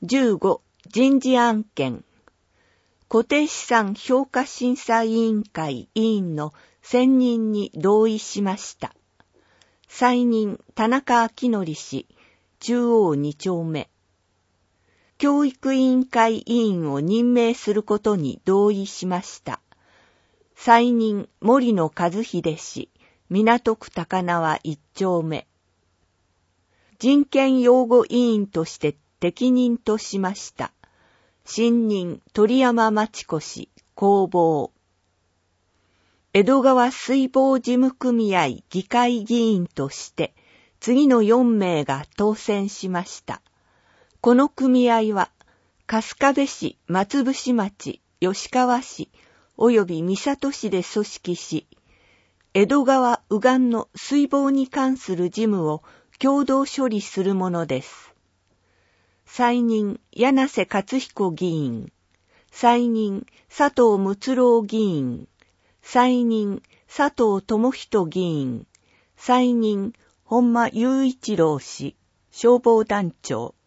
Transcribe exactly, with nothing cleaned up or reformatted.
じゅうご、人事案件。固定資産評価審査委員会委員の選任に同意しました。再任田中昭則氏、中央に丁目。教育委員会委員を任命することに同意しました。再任森野和秀氏、港区高輪一丁目。人権擁護委員として適任としました。新任鳥山町子氏、工房。江戸川水防事務組合議会議員として次のよんめいが当選しました。この組合は春日部市、松伏町、吉川市及び三郷市で組織し、江戸川右岸の水防に関する事務を共同処理するものです。再任柳瀬勝彦議員、再任佐藤睦郎議員、再任佐藤智人議員、再任本間雄一郎氏、消防団長。